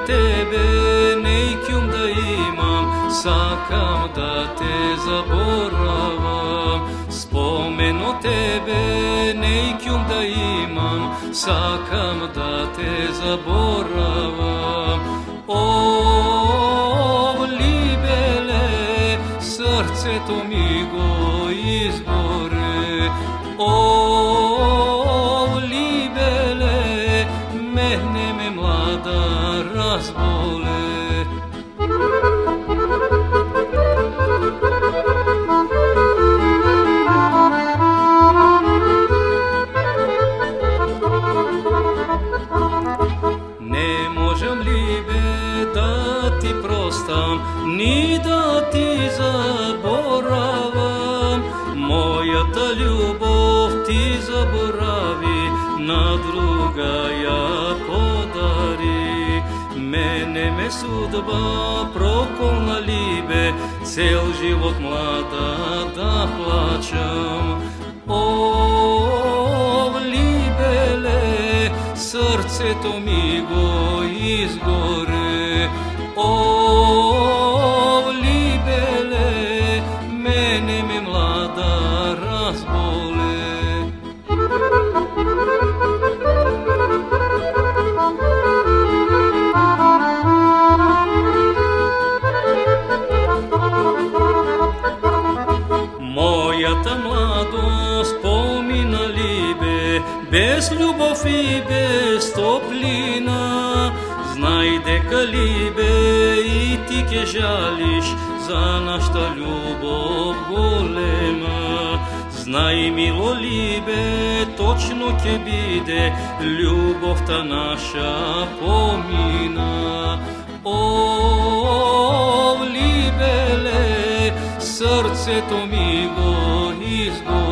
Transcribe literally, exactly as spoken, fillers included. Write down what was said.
tebe nećum da imam, sakam da te zaboravam. Spomen o tebe nećum da imam, sakam da te zaboravam. O, libele, srce to mi go izgore. O, libele, mene me mlada razbole. Ne možem libe da ti prostam, ni da ti zaboravam. Moja ta ljubov ti zaboravi, na druga ja podari. Mene me sudba prokolna libe, cel život mlada da plaćam. O, libele, srce to mi go izgore. O, libele, mene me mlada razbole. Moja ta mladost pomina libe, bez ljubov i bez toplina. Znaj deka libe i ti ke žališ za našta ljubov golema. Znaj milo libe, točno ke bide, ljubov ta naša pomina. O, libele, srce to mi go izgore.